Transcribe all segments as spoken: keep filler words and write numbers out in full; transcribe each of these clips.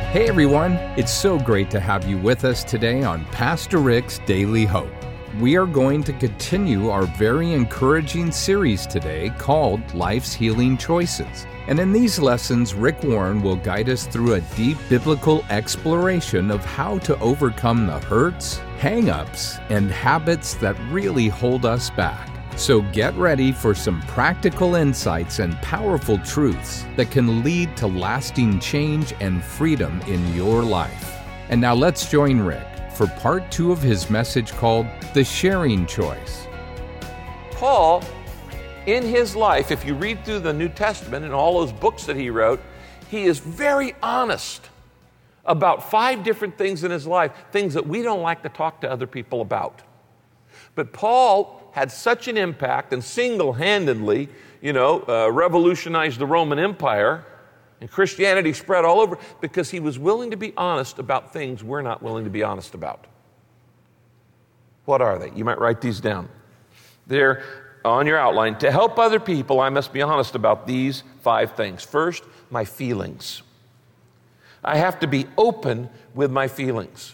Hey everyone, it's so great to have you with us today on Pastor Rick's Daily Hope. We are going to continue our very encouraging series today called Life's Healing Choices. And in these lessons, Rick Warren will guide us through a deep biblical exploration of how to overcome the hurts, hang-ups, and habits that really hold us back. So get ready for some practical insights and powerful truths that can lead to lasting change and freedom in your life. And now let's join Rick for part two of his message called The Sharing Choice. Paul, in his life, if you read through the New Testament and all those books that he wrote, he is very honest about five different things in his life, things that we don't like to talk to other people about. But Paul had such an impact and single-handedly, you know, uh, revolutionized the Roman Empire, and Christianity spread all over because he was willing to be honest about things we're not willing to be honest about. What are they? You might write these down. They're on your outline. To help other people, I must be honest about these five things. First, my feelings. I have to be open with my feelings.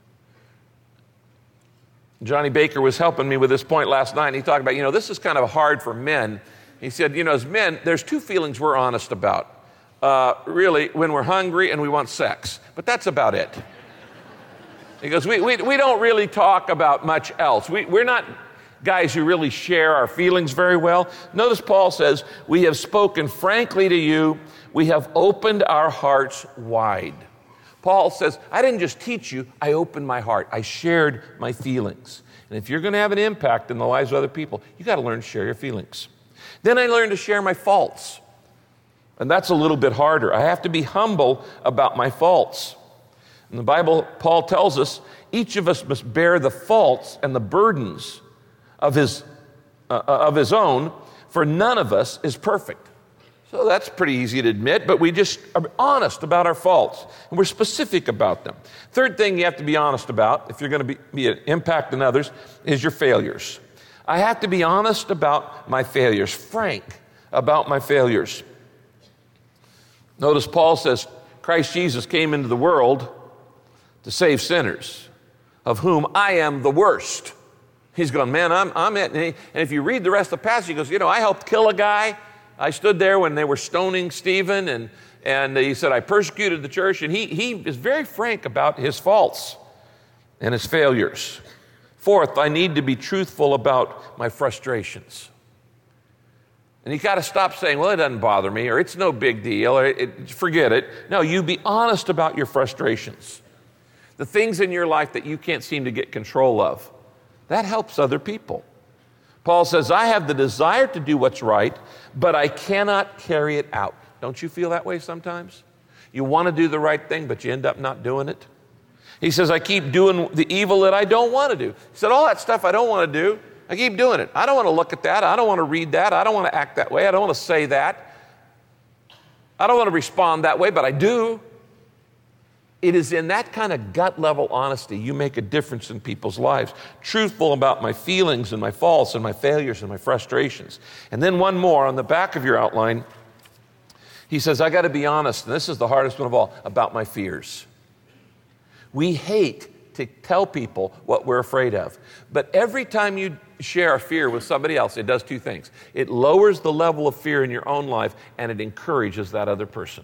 Johnny Baker was helping me with this point last night, and he talked about, you know, this is kind of hard for men. He said, you know, as men, there's two feelings we're honest about. Uh, really, when we're hungry and we want sex. But that's about it. He goes, we, we, we don't really talk about much else. We, we're not guys who really share our feelings very well. Notice Paul says, we have spoken frankly to you. We have opened our hearts wide. Paul says, I didn't just teach you, I opened my heart. I shared my feelings. And if you're going to have an impact in the lives of other people, you got to learn to share your feelings. Then I learned to share my faults. And that's a little bit harder. I have to be humble about my faults. In the Bible, Paul tells us each of us must bear the faults and the burdens of his, uh, of his own, for none of us is perfect. So that's pretty easy to admit, but we just are honest about our faults, and we're specific about them. Third thing you have to be honest about, if you're going to be, be an impact on others, is your failures. I have to be honest about my failures, frank about my failures. Notice Paul says, Christ Jesus came into the world to save sinners, of whom I am the worst. He's going, man, I'm, I'm it. And, he, and if you read the rest of the passage, he goes, you know, I helped kill a guy. I stood there when they were stoning Stephen, and, and he said, I persecuted the church. And he, he is very frank about his faults and his failures. Fourth, I need to be truthful about my frustrations. And you got to stop saying, well, it doesn't bother me, or it's no big deal, or it, forget it. No, you be honest about your frustrations. The things in your life that you can't seem to get control of. That helps other people. Paul says, I have the desire to do what's right, but I cannot carry it out. Don't you feel that way sometimes? You want to do the right thing, but you end up not doing it. He says, I keep doing the evil that I don't want to do. He said, all that stuff I don't want to do, I keep doing it. I don't want to look at that. I don't want to read that. I don't want to act that way. I don't want to say that. I don't want to respond that way, but I do. It is in that kind of gut level honesty you make a difference in people's lives. Truthful about my feelings and my faults and my failures and my frustrations. And then one more on the back of your outline. He says, I got to be honest, and this is the hardest one of all, about my fears. We hate to tell people what we're afraid of. But every time you share a fear with somebody else, it does two things. It lowers the level of fear in your own life, and it encourages that other person.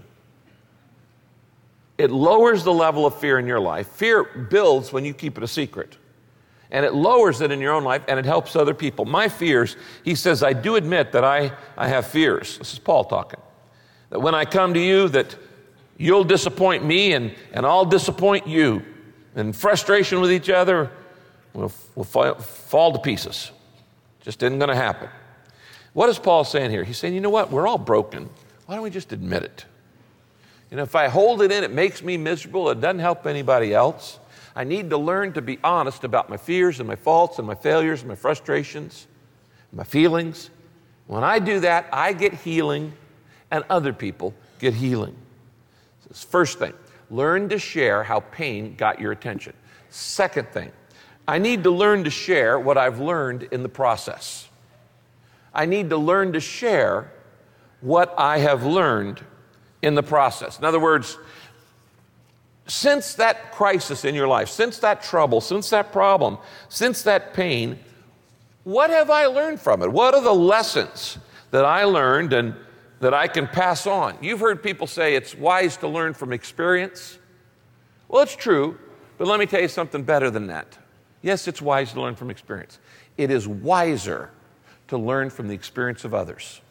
It lowers the level of fear in your life. Fear builds when you keep it a secret. And it lowers it in your own life, and it helps other people. My fears, he says, I do admit that I, I have fears. This is Paul talking. That when I come to you, that you'll disappoint me, and, and I'll disappoint you. And frustration with each other will will fall, fall to pieces. Just isn't going to happen. What is Paul saying here? He's saying, you know what? We're all broken. Why don't we just admit it? You know, if I hold it in, it makes me miserable. It doesn't help anybody else. I need to learn to be honest about my fears and my faults and my failures and my frustrations, my feelings. When I do that, I get healing and other people get healing. So first thing, learn to share how pain got your attention. Second thing, I need to learn to share what I've learned in the process. I need to learn to share what I have learned in the process. In other words, since that crisis in your life, since that trouble, since that problem, since that pain, what have I learned from it? What are the lessons that I learned and that I can pass on? You've heard people say it's wise to learn from experience. Well, it's true, but let me tell you something better than that. Yes, it's wise to learn from experience. It is wiser to learn from the experience of others.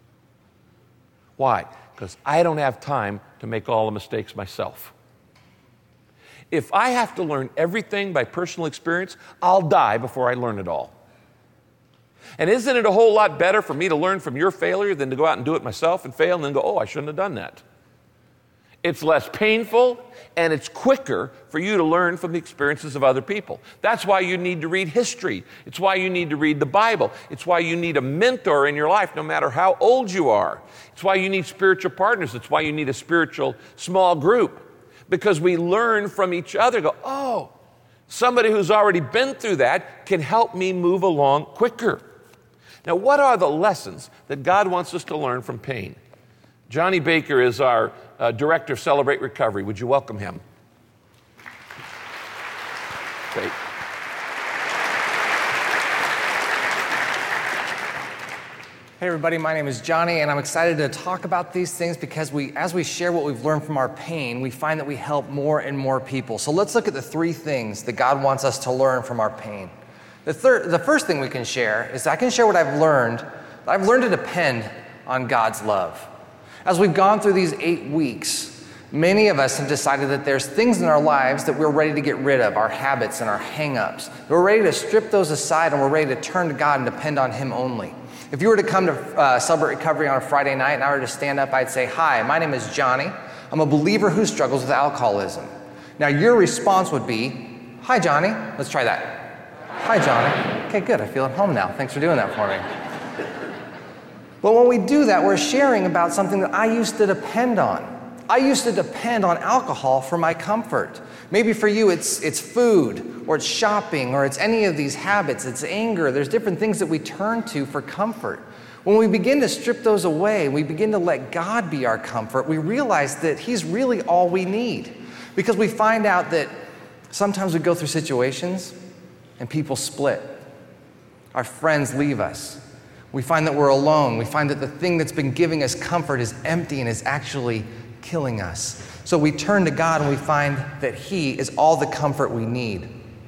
Why? Because I don't have time to make all the mistakes myself. If I have to learn everything by personal experience, I'll die before I learn it all. And isn't it a whole lot better for me to learn from your failure than to go out and do it myself and fail and then go, oh, I shouldn't have done that? It's less painful and it's quicker for you to learn from the experiences of other people. That's why you need to read history. It's why you need to read the Bible. It's why you need a mentor in your life, no matter how old you are. It's why you need spiritual partners. It's why you need a spiritual small group. Because we learn from each other. Go, oh, somebody who's already been through that can help me move along quicker. Now, what are the lessons that God wants us to learn from pain? Johnny Baker is our uh, director of Celebrate Recovery. Would you welcome him? Great. Hey everybody, my name is Johnny, and I'm excited to talk about these things because we, as we share what we've learned from our pain, we find that we help more and more people. So let's look at the three things that God wants us to learn from our pain. The, third, the first thing we can share is I can share what I've learned. I've learned to depend on God's love. As we've gone through these eight weeks, many of us have decided that there's things in our lives that we're ready to get rid of, our habits and our hang-ups. We're ready to strip those aside and we're ready to turn to God and depend on Him only. If you were to come to uh, Celebrate Recovery on a Friday night and I were to stand up, I'd say, hi, my name is Johnny. I'm a believer who struggles with alcoholism. Now your response would be, hi Johnny. Let's try that. Hi Johnny. Okay, good. I feel at home now. Thanks for doing that for me. But when we do that, we're sharing about something that I used to depend on. I used to depend on alcohol for my comfort. Maybe for you it's it's food, or it's shopping, or it's any of these habits, it's anger. There's different things that we turn to for comfort. When we begin to strip those away, we begin to let God be our comfort, we realize that He's really all we need. Because we find out that sometimes we go through situations and people split. Our friends leave us. We find that we're alone. We find that the thing that's been giving us comfort is empty and is actually killing us. So we turn to God and we find that He is all the comfort we need.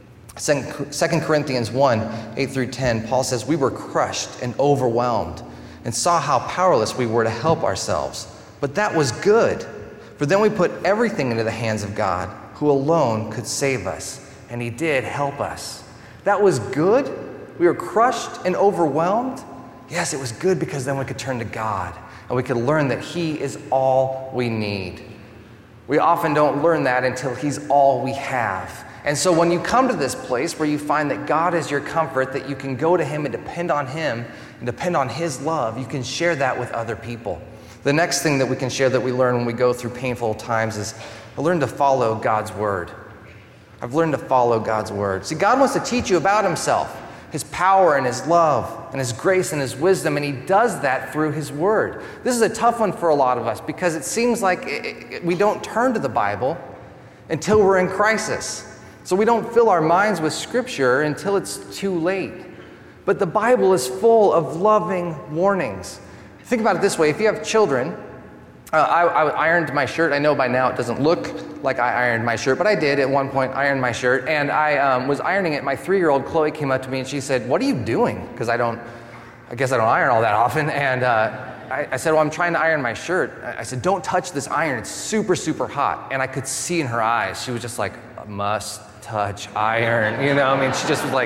Second Corinthians one, eight through ten, Paul says, we were crushed and overwhelmed and saw how powerless we were to help ourselves. But that was good, for then we put everything into the hands of God, who alone could save us. And He did help us. That was good? We were crushed and overwhelmed? Yes, it was good because then we could turn to God and we could learn that He is all we need. We often don't learn that until He's all we have. And so when you come to this place where you find that God is your comfort, that you can go to Him and depend on Him and depend on His love, you can share that with other people. The next thing that we can share that we learn when we go through painful times is I learned to follow God's word. I've learned to follow God's word. See, God wants to teach you about Himself, His power and His love and His grace and His wisdom, and He does that through His word. This is a tough one for a lot of us because it seems like it, it, we don't turn to the Bible until we're in crisis. So we don't fill our minds with Scripture until it's too late. But the Bible is full of loving warnings. Think about it this way. If you have children, uh, I, I ironed my shirt. I know by now it doesn't look like I ironed my shirt, but I did at one point iron my shirt. And I um, was ironing it. My three-year-old Chloe came up to me and she said, what are you doing? Because I don't, I guess I don't iron all that often. And uh, I, I said, well, I'm trying to iron my shirt. I said, don't touch this iron. It's super, super hot. And I could see in her eyes, she was just like, must touch iron. You know, I mean, she just was like,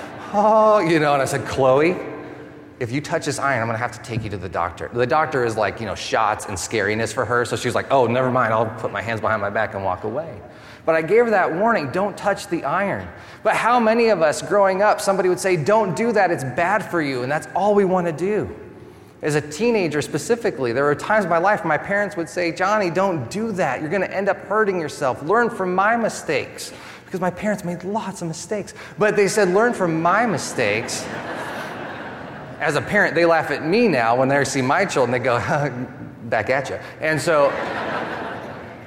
oh, you know, and I said, Chloe, if you touch this iron, I'm going to have to take you to the doctor. The doctor is like, you know, shots and scariness for her. So she was like, oh, never mind. I'll put my hands behind my back and walk away. But I gave her that warning, don't touch the iron. But how many of us growing up, somebody would say, don't do that. It's bad for you. And that's all we want to do. As a teenager specifically, there were times in my life my parents would say, Johnny, don't do that. You're going to end up hurting yourself. Learn from my mistakes. Because my parents made lots of mistakes. But they said, learn from my mistakes. As a parent, they laugh at me now when they see my children. They go, back at you. And so,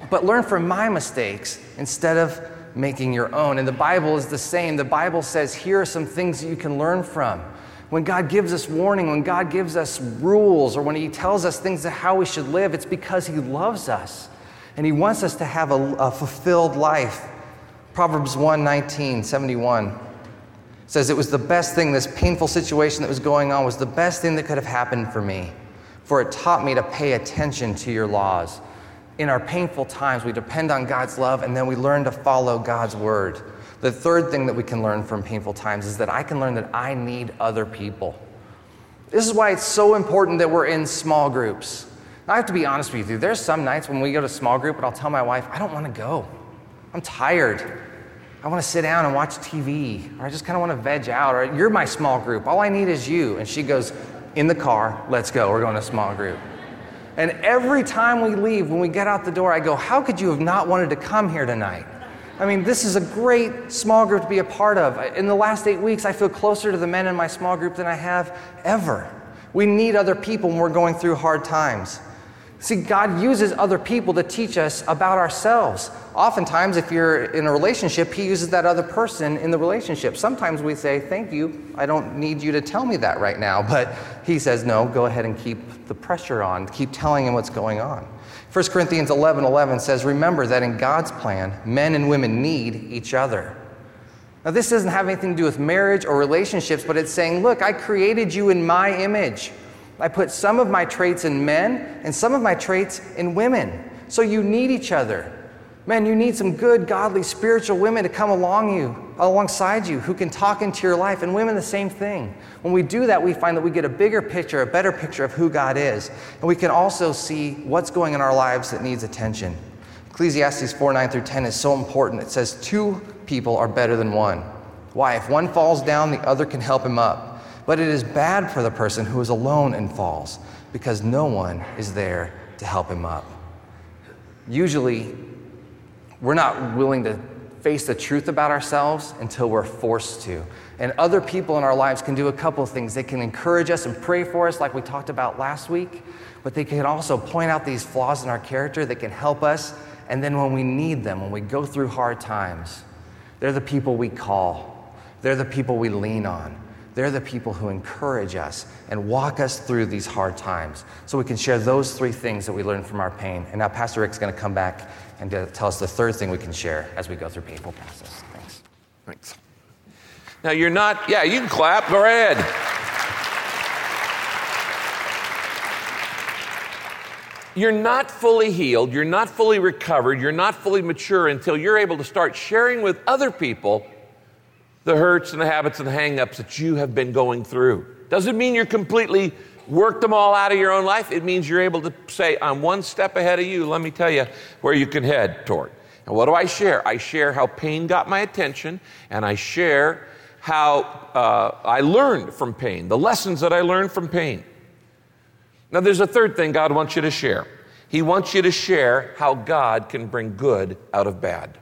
but learn from my mistakes instead of making your own. And the Bible is the same. The Bible says, here are some things that you can learn from. When God gives us warning, when God gives us rules, or when he tells us things of how we should live, it's because he loves us and he wants us to have a, a fulfilled life. Proverbs one nineteen, seventy-one says, it was the best thing, this painful situation that was going on was the best thing that could have happened for me, for it taught me to pay attention to your laws. In our painful times, we depend on God's love, and then we learn to follow God's word. The third thing that we can learn from painful times is that I can learn that I need other people. This is why it's so important that we're in small groups. I have to be honest with you. There's some nights when we go to small group, and I'll tell my wife, I don't want to go. I'm tired. I want to sit down and watch T V, or I just kind of want to veg out, or you're my small group. All I need is you. And she goes, in the car, let's go. We're going to a small group. And every time we leave, when we get out the door, I go, how could you have not wanted to come here tonight? I mean, this is a great small group to be a part of. In the last eight weeks, I feel closer to the men in my small group than I have ever. We need other people when we're going through hard times. See, God uses other people to teach us about ourselves. Oftentimes, if you're in a relationship, he uses that other person in the relationship. Sometimes we say, thank you, I don't need you to tell me that right now. But he says, no, go ahead and keep the pressure on. Keep telling him what's going on. First Corinthians eleven eleven says, remember that in God's plan, men and women need each other. Now, this doesn't have anything to do with marriage or relationships, but it's saying, look, I created you in my image. I put some of my traits in men and some of my traits in women. So you need each other. Men, you need some good, godly, spiritual women to come along you, alongside you who can talk into your life. And women, the same thing. When we do that, we find that we get a bigger picture, a better picture of who God is. And we can also see what's going in our lives that needs attention. Ecclesiastes four nine through ten is so important. It says two people are better than one. Why? If one falls down, the other can help him up. But it is bad for the person who is alone and falls, because no one is there to help him up. Usually, we're not willing to face the truth about ourselves until we're forced to. And other people in our lives can do a couple of things. They can encourage us and pray for us like we talked about last week, but they can also point out these flaws in our character that can help us. And then when we need them, when we go through hard times, they're the people we call. They're the people we lean on. They're the people who encourage us and walk us through these hard times so we can share those three things that we learned from our pain. And now Pastor Rick's going to come back and tell us the third thing we can share as we go through painful process. Thanks. Thanks. Now you're not, yeah, you can clap. Go ahead. You're not fully healed. You're not fully recovered. You're not fully mature until you're able to start sharing with other people the hurts and the habits and the hang-ups that you have been going through. Doesn't mean you're completely worked them all out of your own life. It means you're able to say, I'm one step ahead of you. Let me tell you where you can head toward. And what do I share? I share how pain got my attention, and I share how uh, I learned from pain, the lessons that I learned from pain. Now, there's a third thing God wants you to share. He wants you to share how God can bring good out of bad.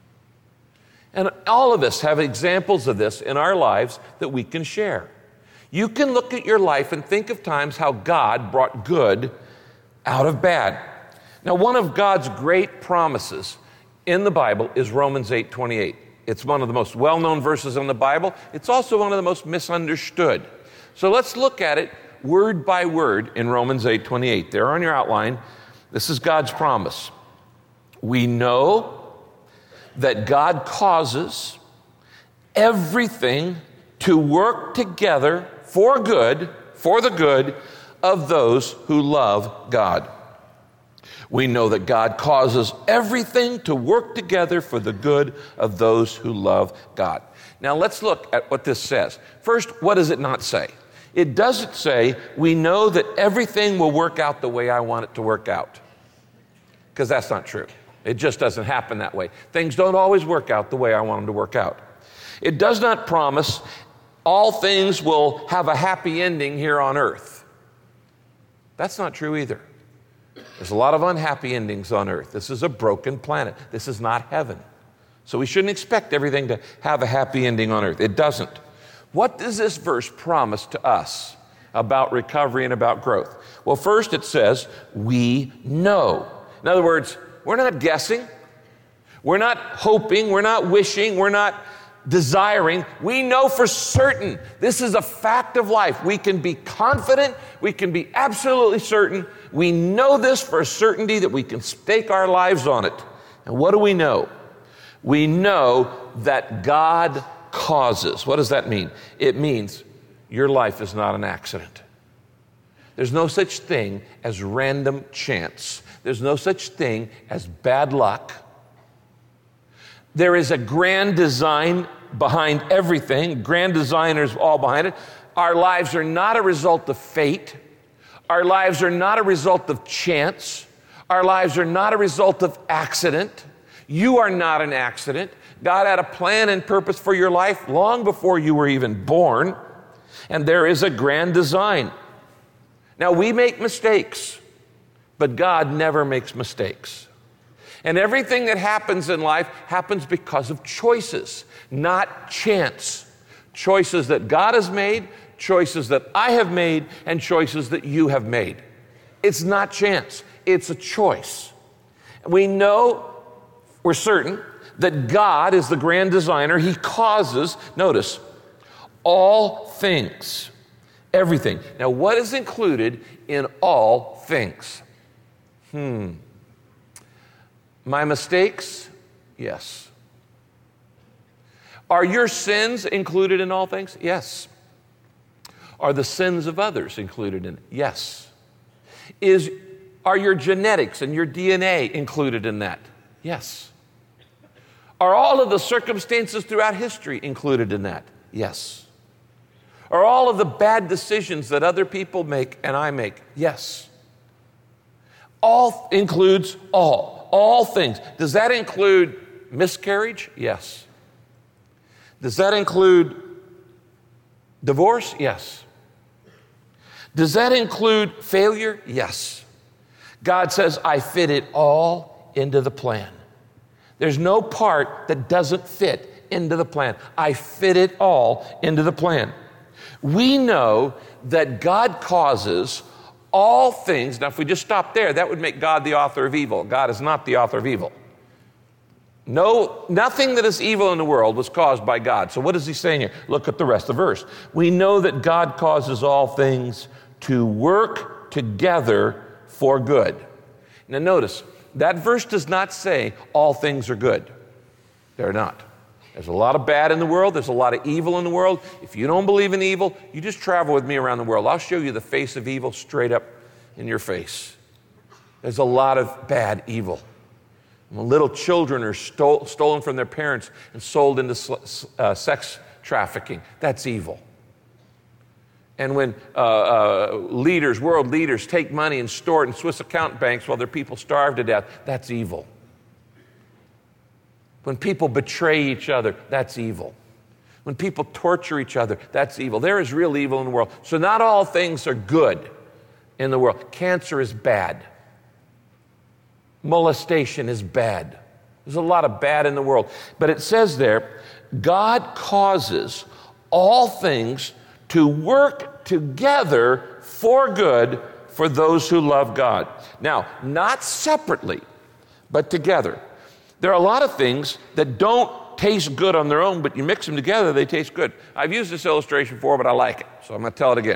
And all of us have examples of this in our lives that we can share. You can look at your life and think of times how God brought good out of bad. Now, one of God's great promises in the Bible is Romans eight twenty-eight. It's one of the most well-known verses in the Bible. It's also one of the most misunderstood. So let's look at it word by word in Romans eight twenty-eight. There on your outline, this is God's promise. We know that God causes everything to work together for good, for the good of those who love God. We know that God causes everything to work together for the good of those who love God. Now let's look at what this says. First, what does it not say? It doesn't say, we know that everything will work out the way I want it to work out. Because that's not true. It just doesn't happen that way. Things don't always work out the way I want them to work out. It does not promise all things will have a happy ending here on earth. That's not true either. There's a lot of unhappy endings on earth. This is a broken planet. This is not heaven. So we shouldn't expect everything to have a happy ending on earth. It doesn't. What does this verse promise to us about recovery and about growth? Well, first it says, we know. In other words, We're not guessing. We're not hoping. We're not wishing. We're not desiring. We know for certain this is a fact of life. We can be confident. We can be absolutely certain. We know this for a certainty that we can stake our lives on it. And what do we know? We know that God causes. What does that mean? It means your life is not an accident. There's no such thing as random chance. There's no such thing as bad luck. There is a grand design behind everything. Grand designers all behind it. Our lives are not a result of fate. Our lives are not a result of chance. Our lives are not a result of accident. You are not an accident. God had a plan and purpose for your life long before you were even born. And there is a grand design. Now, we make mistakes, but God never makes mistakes. And everything that happens in life happens because of choices, not chance. Choices that God has made, choices that I have made, and choices that you have made. It's not chance, it's a choice. We know, we're certain, that God is the grand designer. He causes, notice, all things, everything. Now, what is included in all things? Hmm. My mistakes? Yes. Are your sins included in all things? Yes. Are the sins of others included in it? Yes. Is, are your genetics and your D N A included in that? Yes. Are all of the circumstances throughout history included in that? Yes. Are all of the bad decisions that other people make and I make? Yes. All includes all. All things. Does that include miscarriage? Yes. Does that include divorce? Yes. Does that include failure? Yes. God says, I fit it all into the plan. There's no part that doesn't fit into the plan. I fit it all into the plan. We know that God causes all things. Now, if we just stop there, that would make God the author of evil. God is not the author of evil. No, nothing that is evil in the world was caused by God. So what is he saying here? Look at the rest of the verse. We know that God causes all things to work together for good. Now notice, that verse does not say all things are good. They're not. There's a lot of bad in the world. There's a lot of evil in the world. If you don't believe in evil, you just travel with me around the world. I'll show you the face of evil straight up in your face. There's a lot of bad evil. When little children are stole, stolen from their parents and sold into uh, sex trafficking, that's evil. And when uh, uh, leaders, world leaders, take money and store it in Swiss account banks while their people starve to death, that's evil. When people betray each other, that's evil. When people torture each other, that's evil. There is real evil in the world. So not all things are good in the world. Cancer is bad. Molestation is bad. There's a lot of bad in the world. But it says there, God causes all things to work together for good for those who love God. Now, not separately, but together. There are a lot of things that don't taste good on their own, but you mix them together, they taste good. I've used this illustration before, but I like it, so I'm going to tell it again.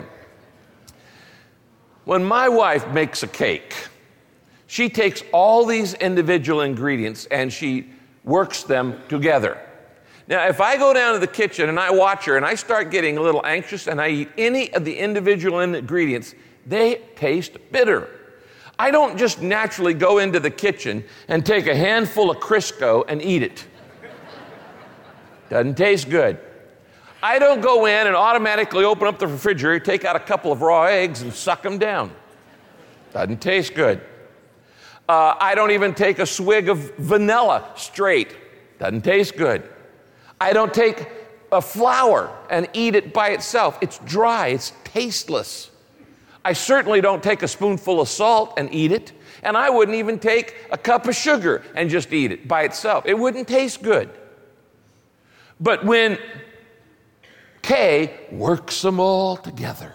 When my wife makes a cake, she takes all these individual ingredients and she works them together. Now, if I go down to the kitchen and I watch her and I start getting a little anxious and I eat any of the individual ingredients, they taste bitter. I don't just naturally go into the kitchen and take a handful of Crisco and eat it. Doesn't taste good. I don't go in and automatically open up the refrigerator, take out a couple of raw eggs and suck them down. Doesn't taste good. Uh, I don't even take a swig of vanilla straight. Doesn't taste good. I don't take a flour and eat it by itself. It's dry, it's tasteless. I certainly don't take a spoonful of salt and eat it, and I wouldn't even take a cup of sugar and just eat it by itself. It wouldn't taste good. But when Kay works them all together,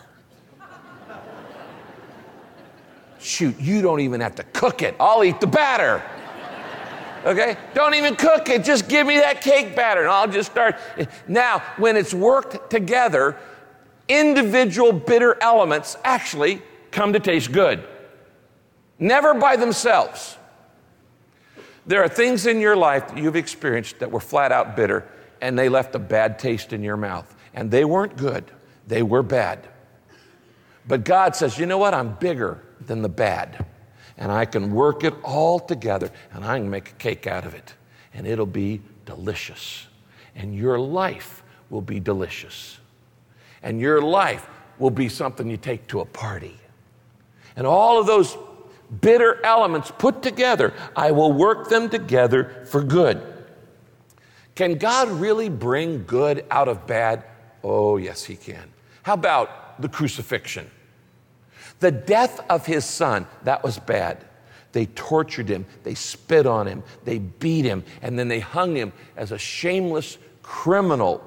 shoot, you don't even have to cook it. I'll eat the batter. Okay? Don't even cook it. Just give me that cake batter and I'll just start. Now, when it's worked together, individual bitter elements actually come to taste good. Never by themselves. There are things in your life that you've experienced that were flat out bitter and they left a bad taste in your mouth. And they weren't good. They were bad. But God says, you know what? I'm bigger than the bad. And I can work it all together, and I can make a cake out of it. And it'll be delicious. And your life will be delicious. And your life will be something you take to a party. And all of those bitter elements put together, I will work them together for good. Can God really bring good out of bad? Oh, yes, he can. How about the crucifixion? The death of his son, that was bad. They tortured him, they spit on him, they beat him, and then they hung him as a shameless criminal.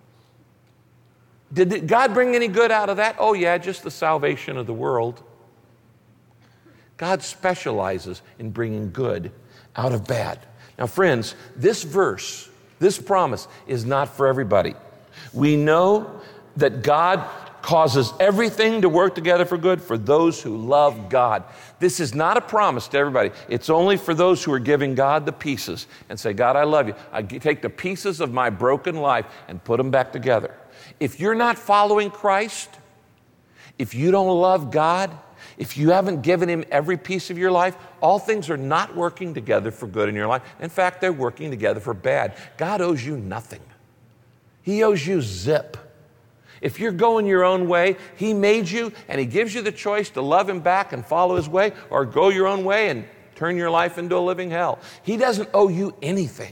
Did God bring any good out of that? Oh yeah, just the salvation of the world. God specializes in bringing good out of bad. Now friends, this verse, this promise is not for everybody. We know that God causes everything to work together for good for those who love God. This is not a promise to everybody. It's only for those who are giving God the pieces and say, God, I love you. I take the pieces of my broken life and put them back together. If you're not following Christ, if you don't love God, if you haven't given him every piece of your life, all things are not working together for good in your life. In fact, they're working together for bad. God owes you nothing. He owes you zip. If you're going your own way, he made you and he gives you the choice to love him back and follow his way or go your own way and turn your life into a living hell. He doesn't owe you anything.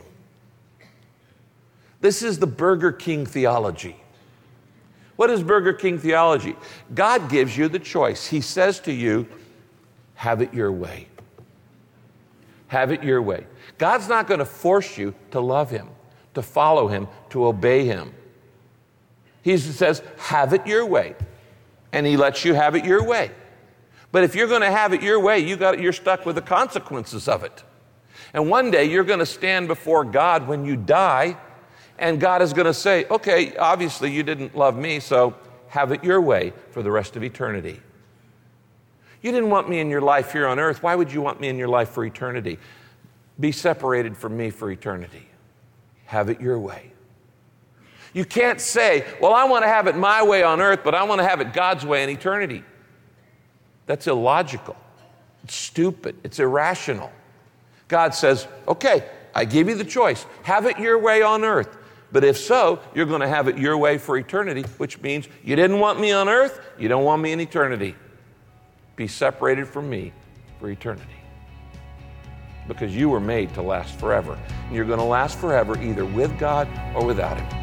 This is the Burger King theology. What is Burger King theology? God gives you the choice. He says to you, have it your way. Have it your way. God's not going to force you to love him, to follow him, to obey him. He says, have it your way. And he lets you have it your way. But if you're going to have it your way, you got, you're stuck with the consequences of it. And one day you're going to stand before God when you die, and God is going to say, okay, obviously you didn't love me, so have it your way for the rest of eternity. You didn't want me in your life here on earth. Why would you want me in your life for eternity? Be separated from me for eternity. Have it your way. You can't say, well, I want to have it my way on earth, but I want to have it God's way in eternity. That's illogical. It's stupid. It's irrational. God says, okay, I give you the choice. Have it your way on earth. But if so, you're going to have it your way for eternity, which means you didn't want me on earth, you don't want me in eternity. Be separated from me for eternity. Because you were made to last forever. And you're going to last forever either with God or without him.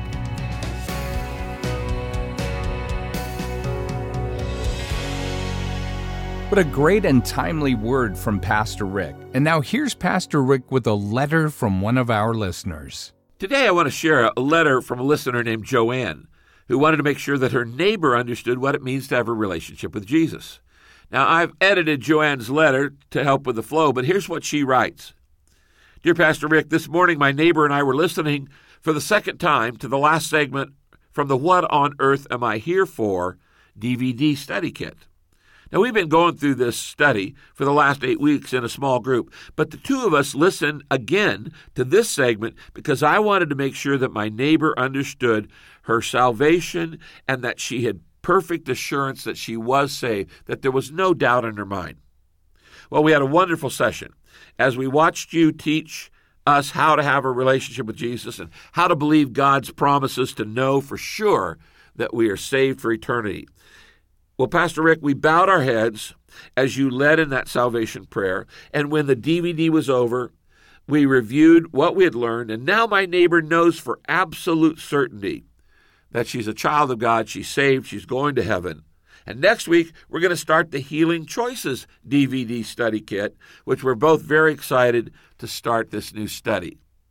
What a great and timely word from Pastor Rick. And now here's Pastor Rick with a letter from one of our listeners. Today I want to share a letter from a listener named Joanne, who wanted to make sure that her neighbor understood what it means to have a relationship with Jesus. Now, I've edited Joanne's letter to help with the flow, but here's what she writes. Dear Pastor Rick, this morning my neighbor and I were listening for the second time to the last segment from the What on Earth Am I Here For D V D study kit. Now, we've been going through this study for the last eight weeks in a small group, but the two of us listened again to this segment because I wanted to make sure that my neighbor understood her salvation and that she had perfect assurance that she was saved, that there was no doubt in her mind. Well, we had a wonderful session as we watched you teach us how to have a relationship with Jesus and how to believe God's promises to know for sure that we are saved for eternity. Well, Pastor Rick, we bowed our heads as you led in that salvation prayer, and when the D V D was over, we reviewed what we had learned, and now my neighbor knows for absolute certainty that she's a child of God, she's saved, she's going to heaven. And next week, we're going to start the Healing Choices D V D study kit, which we're both very excited to start this new study.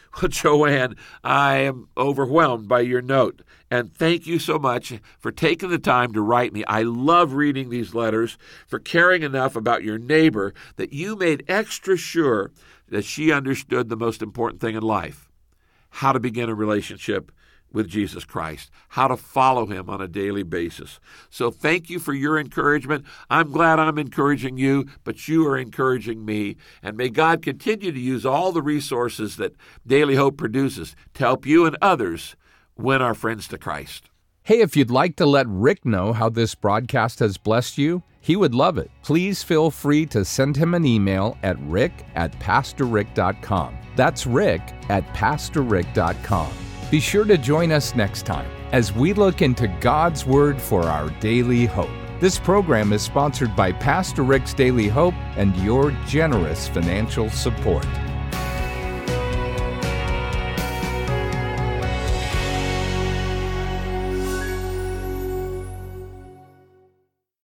Well, Joanne, I am overwhelmed by your note, and thank you so much for taking the time to write me. I love reading these letters, for caring enough about your neighbor that you made extra sure that she understood the most important thing in life, how to begin a relationship with Jesus Christ, how to follow him on a daily basis. So thank you for your encouragement. I'm glad I'm encouraging you, but you are encouraging me. And may God continue to use all the resources that Daily Hope produces to help you and others win our friends to Christ. Hey, if you'd like to let Rick know how this broadcast has blessed you, he would love it. Please feel free to send him an email at rick at pastor rick dot com. That's rick at pastor rick dot com. Be sure to join us next time as we look into God's Word for our daily hope. This program is sponsored by Pastor Rick's Daily Hope and your generous financial support.